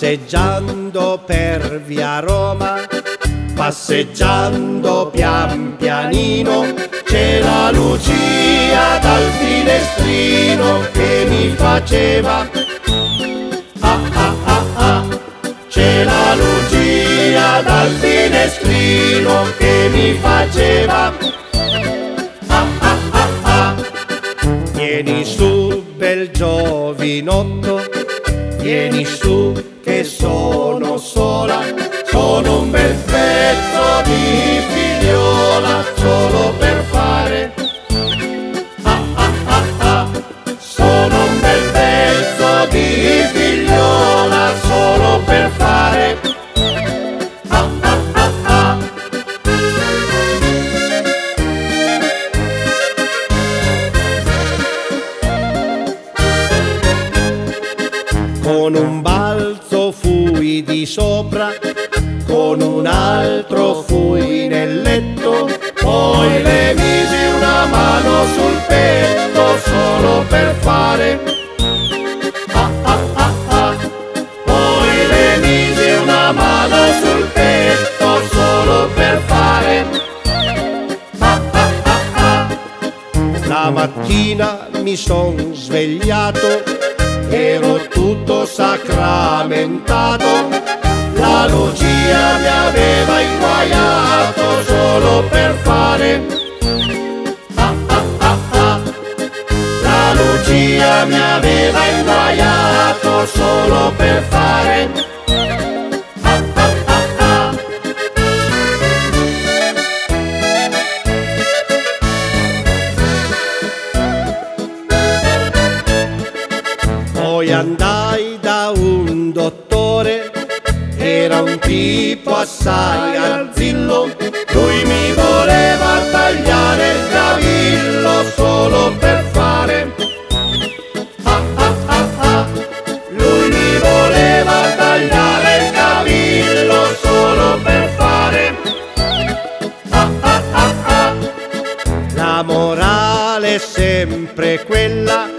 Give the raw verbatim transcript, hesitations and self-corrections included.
Passeggiando per via Roma, passeggiando pian pianino, c'è la Lucia dal finestrino che mi faceva ah ah ah ah. C'è la Lucia dal finestrino che mi faceva ah ah ah ah. Vieni su bel giovinotto, vieni su che sono sola, sono un bel pezzo di figliola solo per fare ah ah ah ah. Sono un bel pezzo di figliola solo per fare ah ah ah ah. Con un balzo fui di sopra, con un altro fui nel letto, poi le misi una mano sul petto solo per fare ah ah ah ah. Poi le misi una mano sul petto solo per fare ah ah ah ah. La mattina mi son svegliato, ero tutto sacramentato, la Lucia mi aveva inguaiato solo per fare ah ah ah ah. La Lucia mi aveva inguaiato solo per fare ah ah ah ah. Poi andai da un dottore, era un tipo assai arzillo, lui mi voleva tagliare il cavillo solo per fare ah ah ah ah. Lui mi voleva tagliare il cavillo solo per fare ah ah ah ah. La morale è sempre quella,